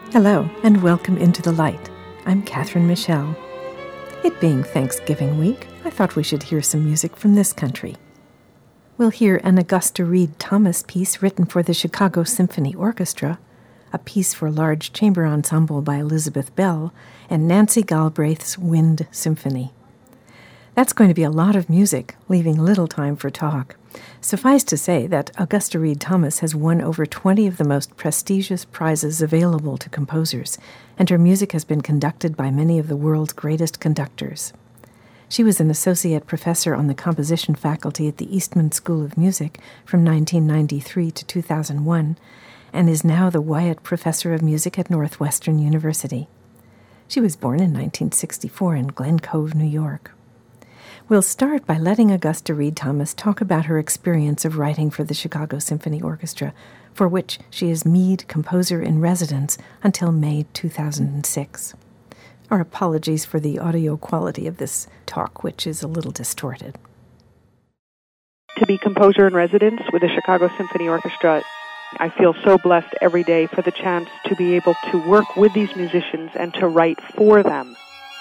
Hello, and welcome into the light. I'm Catherine Michelle. It being Thanksgiving week, I thought we should hear some music from this country. We'll hear an Augusta Read Thomas piece written for the Chicago Symphony Orchestra, a piece for large chamber ensemble by Elizabeth Bell, and Nancy Galbraith's Wind Symphony. That's going to be a lot of music, leaving little time for talk. Suffice to say that Augusta Read Thomas has won over 20 of the most prestigious prizes available to composers, and her music has been conducted by many of the world's greatest conductors. She was an associate professor on the composition faculty at the Eastman School of Music from 1993 to 2001, and is now the Wyatt Professor of Music at Northwestern University. She was born in 1964 in Glen Cove, New York. We'll start by letting Augusta Read Thomas talk about her experience of writing for the Chicago Symphony Orchestra, for which she is Mead Composer in Residence until May 2006. Our apologies for the audio quality of this talk, which is a little distorted. To be Composer in Residence with the Chicago Symphony Orchestra, I feel so blessed every day for the chance to be able to work with these musicians and to write for them.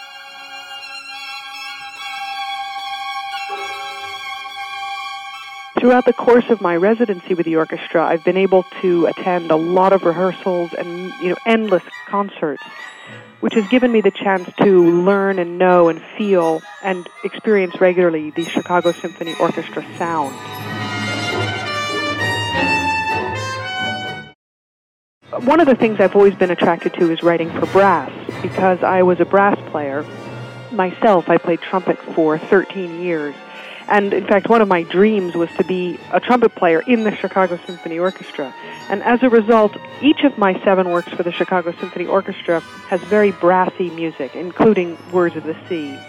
Throughout the course of my residency with the orchestra, I've been able to attend a lot of rehearsals and endless concerts, which has given me the chance to learn and know and feel and experience regularly the Chicago Symphony Orchestra sound. One of the things I've always been attracted to is writing for brass, because I was a brass player. Myself, I played trumpet for 13 years. And in fact, one of my dreams was to be a trumpet player in the Chicago Symphony Orchestra. And as a result, each of my 7 works for the Chicago Symphony Orchestra has very brassy music, including Words of the Sea.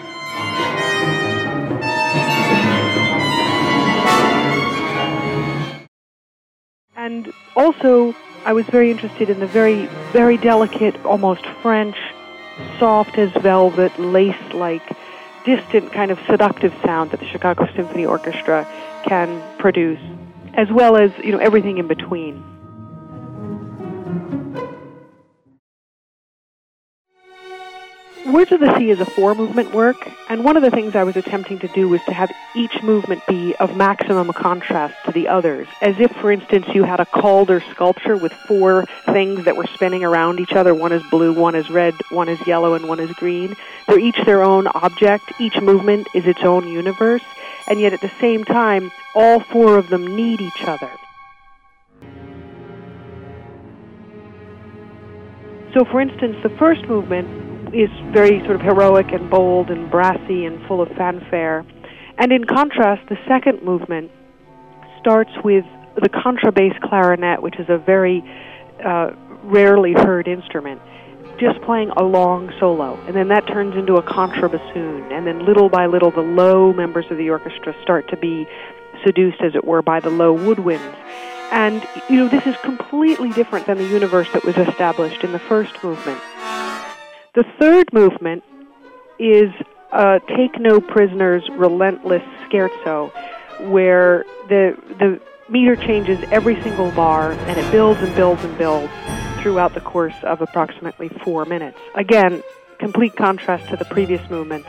And also, I was very interested in the very, very delicate, almost French, soft as velvet, lace-like, distant kind of seductive sound that the Chicago Symphony Orchestra can produce, as well as, everything in between. Words of the Sea is a 4-movement work, and one of the things I was attempting to do was to have each movement be of maximum contrast to the others, as if, for instance, you had a Calder sculpture with 4 things that were spinning around each other. One is blue, one is red, one is yellow, and one is green. They're each their own object. Each movement is its own universe, and yet at the same time, all 4 of them need each other. So, for instance, the first movement is very sort of heroic and bold and brassy and full of fanfare. And in contrast, the second movement starts with the contrabass clarinet, which is a very rarely heard instrument, just playing a long solo. And then that turns into a contrabassoon. And then little by little, the low members of the orchestra start to be seduced, as it were, by the low woodwinds. And, this is completely different than the universe that was established in the first movement. The third movement is Take No Prisoners, Relentless Scherzo, where the meter changes every single bar, and it builds and builds and builds throughout the course of approximately 4 minutes. Again, complete contrast to the previous movements.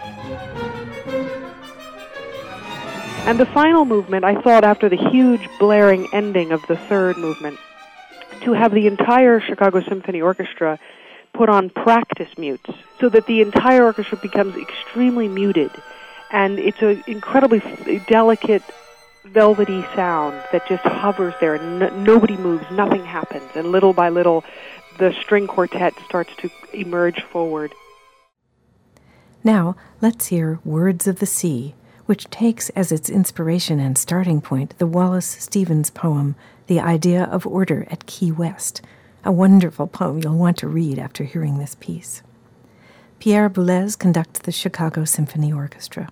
And the final movement, I thought, after the huge blaring ending of the third movement, to have the entire Chicago Symphony Orchestra put on practice mutes so that the entire orchestra becomes extremely muted. And it's an incredibly delicate, velvety sound that just hovers there. Nobody moves, nothing happens. And little by little, the string quartet starts to emerge forward. Now, let's hear Words of the Sea, which takes as its inspiration and starting point the Wallace Stevens poem, The Idea of Order at Key West, a wonderful poem you'll want to read after hearing this piece. Pierre Boulez conducts the Chicago Symphony Orchestra.